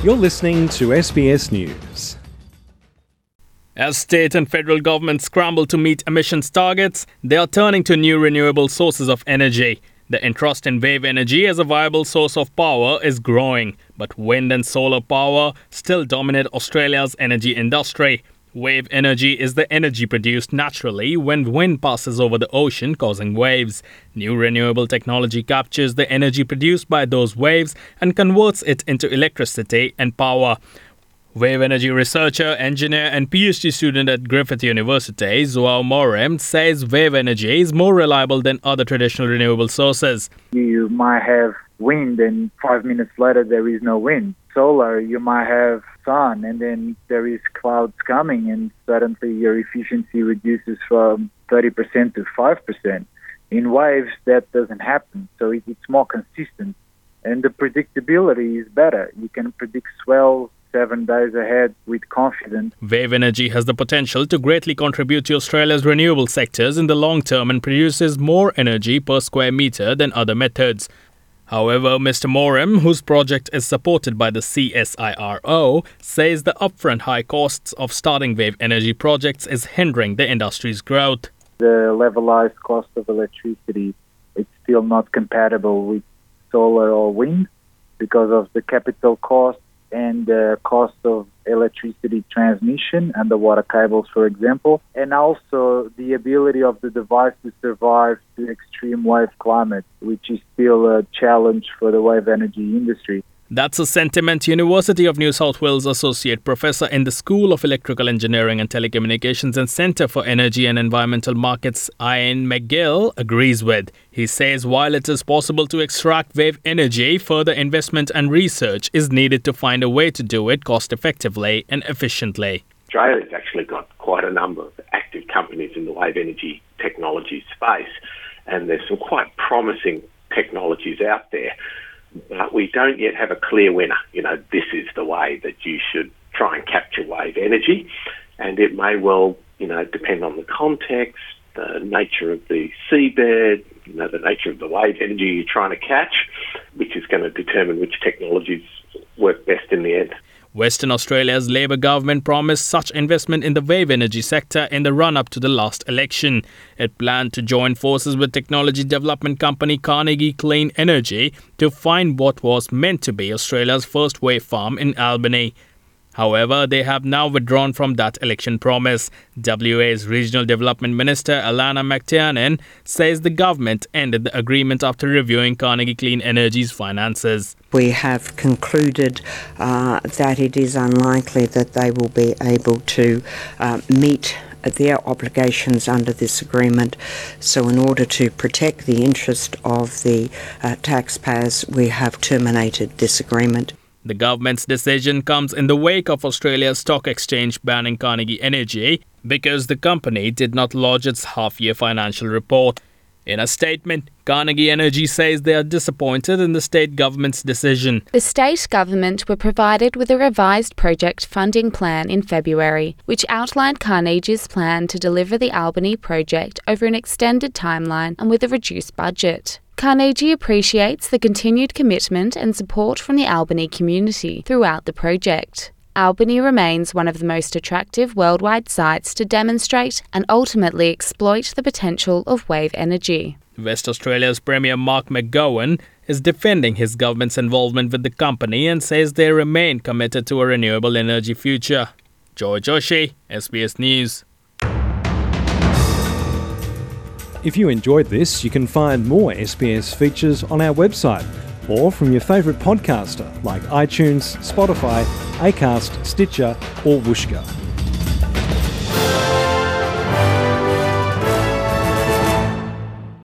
You're listening to SBS News. As state and federal governments scramble to meet emissions targets, they are turning to new renewable sources of energy. The interest in wave energy as a viable source of power is growing, but wind and solar power still dominate Australia's energy industry. Wave energy is the energy produced naturally when wind passes over the ocean, causing waves. New renewable technology captures the energy produced by those waves and converts it into electricity and power. Wave energy researcher, engineer and PhD student at Griffith University, João Morem, says wave energy is more reliable than other traditional renewable sources. You might have wind and 5 minutes later there is no wind. Solar, you might have sun and then there is clouds coming and suddenly your efficiency reduces from 30% to 5%. In waves, that doesn't happen, so it's more consistent. And the predictability is better. You can predict swells 7 days ahead with confidence. Wave energy has the potential to greatly contribute to Australia's renewable sectors in the long term and produces more energy per square metre than other methods. However, Mr. Morem, whose project is supported by the CSIRO, says the upfront high costs of starting wave energy projects is hindering the industry's growth. The levelized cost of electricity is still not compatible with solar or wind because of the capital cost and the cost of electricity transmission, underwater cables, for example, and also the ability of the device to survive the extreme wave climate, which is still a challenge for the wave energy industry. That's a sentiment University of New South Wales Associate Professor in the School of Electrical Engineering and Telecommunications and Centre for Energy and Environmental Markets, Ian McGill, agrees with. He says while it is possible to extract wave energy, further investment and research is needed to find a way to do it cost-effectively and efficiently. Australia's actually got quite a number of active companies in the wave energy technology space, and there's some quite promising technologies out there. But we don't yet have a clear winner. This is the way that you should try and capture wave energy. And it may well, depend on the context, the nature of the seabed, the nature of the wave energy you're trying to catch, which is going to determine which technologies work best in the end. Western Australia's Labor government promised such investment in the wave energy sector in the run-up to the last election. It planned to join forces with technology development company Carnegie Clean Energy to find what was meant to be Australia's first wave farm in Albany. However, they have now withdrawn from that election promise. WA's Regional Development Minister Alana McTiernan says the government ended the agreement after reviewing Carnegie Clean Energy's finances. We have concluded that it is unlikely that they will be able to meet their obligations under this agreement. So in order to protect the interest of the taxpayers, we have terminated this agreement. The government's decision comes in the wake of Australia's stock exchange banning Carnegie Energy because the company did not lodge its half-year financial report. In a statement, Carnegie Energy says they are disappointed in the state government's decision. The state government were provided with a revised project funding plan in February, which outlined Carnegie's plan to deliver the Albany project over an extended timeline and with a reduced budget. Carnegie appreciates the continued commitment and support from the Albany community throughout the project. Albany remains one of the most attractive worldwide sites to demonstrate and ultimately exploit the potential of wave energy. West Australia's Premier Mark McGowan is defending his government's involvement with the company and says they remain committed to a renewable energy future. Joy Joshi, SBS News. If you enjoyed this, you can find more SBS features on our website or from your favourite podcaster like iTunes, Spotify, Acast, Stitcher or Whooshkaa.